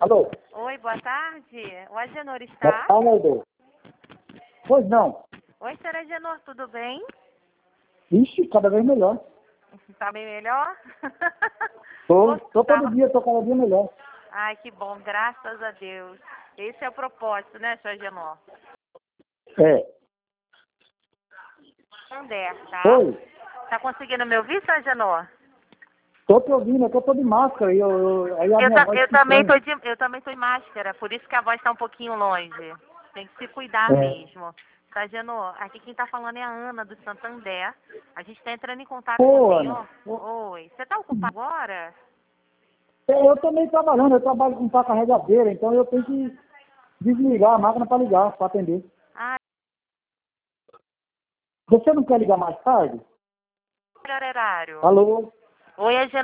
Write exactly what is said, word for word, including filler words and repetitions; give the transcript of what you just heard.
Alô? Oi, boa tarde. O Agenor Boa está? tarde. Pois não. Oi, senhor Agenor, tudo bem? Ixi, cada vez melhor. Está bem melhor? Tô, tô Tá- todo dia, tô cada dia melhor. Ai, que bom, graças a Deus. Esse é o propósito, né, senhor Agenor? É. André, tá? Oi, Tá conseguindo me ouvir, senhor Agenor? tô te ouvindo, é que eu tô de máscara e eu, eu- aí a Eu, minha ta- voz eu, fica também estranha. tô de, eu também tô em máscara, por isso que a voz está um pouquinho longe. Tem que se cuidar É. mesmo. Agenor, aqui quem tá falando é a Ana, do Santander. A gente tá entrando em contato com o Ô, Ana, senhor. ô, Oi, você tá ocupado agora? eu também trabalhando, eu trabalho com pá carregadeira, então eu tenho que desligar a máquina para ligar, para atender. Ah, Você não quer ligar mais tarde? melhor horário. Alô? Oi, Agenor.